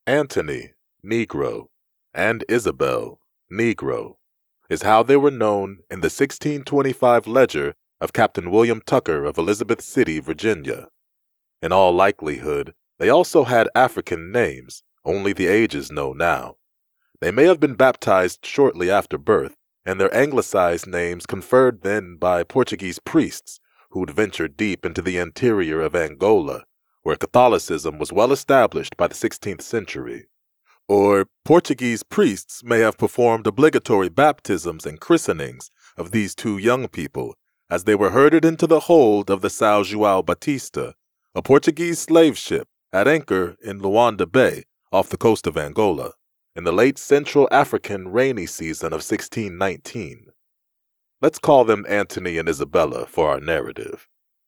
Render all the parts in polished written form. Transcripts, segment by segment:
Antony, Negro, and Isabel, Negro, is how they were known in the 1625 ledger of Captain William Tucker of Elizabeth City, Virginia. In all likelihood, they also had African names, only the ages know now. They may have been baptized shortly after birth, and their anglicized names conferred then by Portuguese priests who'd ventured deep into the interior of Angola, where Catholicism was well established by the 16th century. Or Portuguese priests may have performed obligatory baptisms and christenings of these two young people as they were herded into the hold of the São João Batista, a Portuguese slave ship at anchor in Luanda Bay off the coast of Angola, in the late Central African rainy season of 1619. Let's call them Antony and Isabella for our narrative.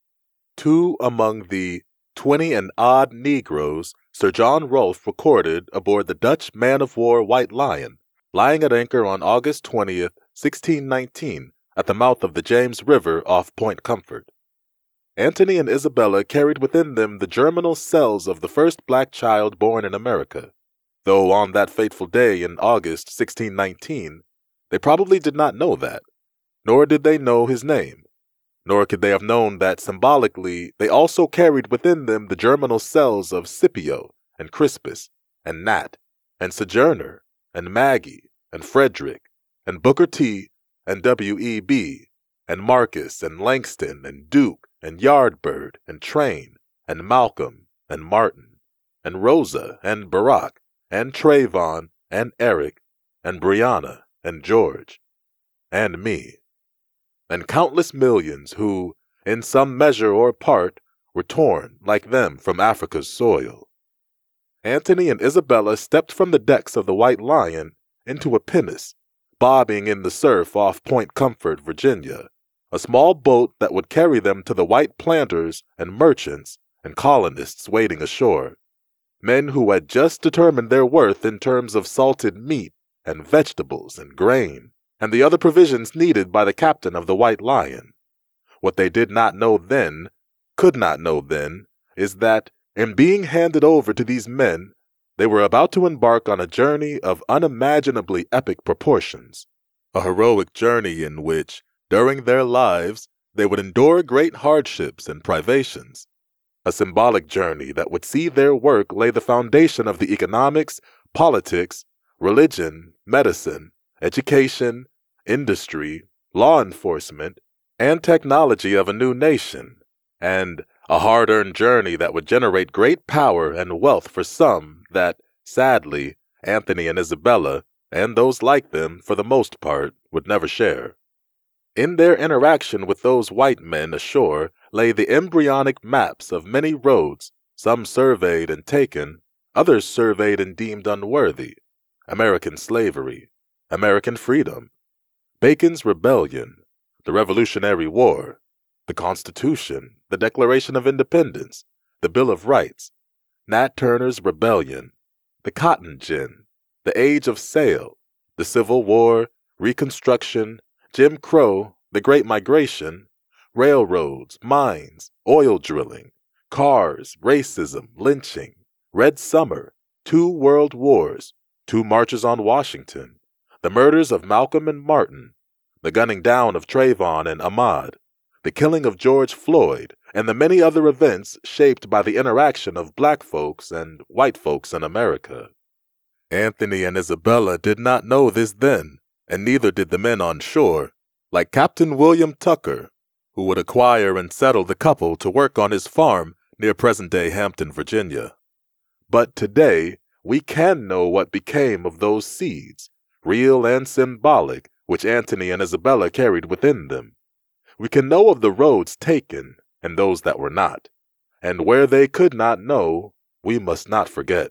Two among the 20 and odd Negroes Sir John Rolfe recorded aboard the Dutch man-of-war White Lion, lying at anchor on August 20th, 1619, at the mouth of the James River off Point Comfort. Antony and Isabella carried within them the germinal cells of the first black child born in America, though on that fateful day in August 1619, they probably did not know that, nor did they know his name. Nor could they have known that symbolically they also carried within them the germinal cells of Scipio and Crispus and Nat and Sojourner and Maggie and Frederick and Booker T and W.E.B. and Marcus and Langston and Duke and Yardbird and Train and Malcolm and Martin and Rosa and Barack and Trayvon and Eric and Brianna and George and me, and countless millions who, in some measure or part, were torn, like them, from Africa's soil. Antony and Isabella stepped from the decks of the White Lion into a pinnace, bobbing in the surf off Point Comfort, Virginia, a small boat that would carry them to the white planters and merchants and colonists waiting ashore, men who had just determined their worth in terms of salted meat and vegetables and grain, and the other provisions needed by the captain of the White Lion. What they did not know then, could not know then, is that, in being handed over to these men, they were about to embark on a journey of unimaginably epic proportions, a heroic journey in which, during their lives, they would endure great hardships and privations, a symbolic journey that would see their work lay the foundation of the economics, politics, religion, medicine, education, industry, law enforcement, and technology of a new nation, and a hard-earned journey that would generate great power and wealth for some that, sadly, Antony and Isabella, and those like them for the most part, would never share. In their interaction with those white men ashore lay the embryonic maps of many roads, some surveyed and taken, others surveyed and deemed unworthy: American slavery, American freedom, Bacon's Rebellion, the Revolutionary War, the Constitution, the Declaration of Independence, the Bill of Rights, Nat Turner's Rebellion, the Cotton Gin, the Age of Sail, the Civil War, Reconstruction, Jim Crow, the Great Migration, railroads, mines, oil drilling, cars, racism, lynching, Red Summer, 2 world wars, 2 marches on Washington, the murders of Malcolm and Martin, the gunning down of Trayvon and Ahmaud, the killing of George Floyd, and the many other events shaped by the interaction of black folks and white folks in America. Antony and Isabella did not know this then, and neither did the men on shore, like Captain William Tucker, who would acquire and settle the couple to work on his farm near present-day Hampton, Virginia. But today, we can know what became of those seeds, real and symbolic, which Antony and Isabella carried within them. We can know of the roads taken and those that were not, and where they could not know, we must not forget.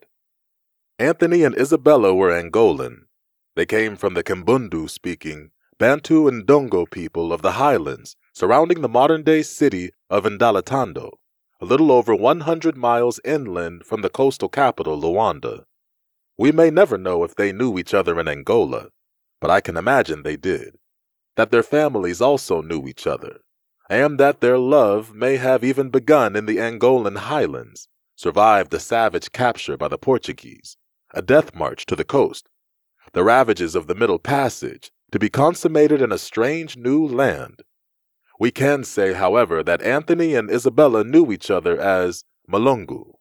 Antony and Isabella were Angolan. They came from the Kimbundu-speaking Bantu and Dongo people of the highlands surrounding the modern-day city of Ndalatando, a little over 100 miles inland from the coastal capital, Luanda. We may never know if they knew each other in Angola, but I can imagine they did, that their families also knew each other, and that their love may have even begun in the Angolan highlands, survived the savage capture by the Portuguese, a death march to the coast, the ravages of the Middle Passage, to be consummated in a strange new land. We can say, however, that Anthony and Isabella knew each other as Malungu.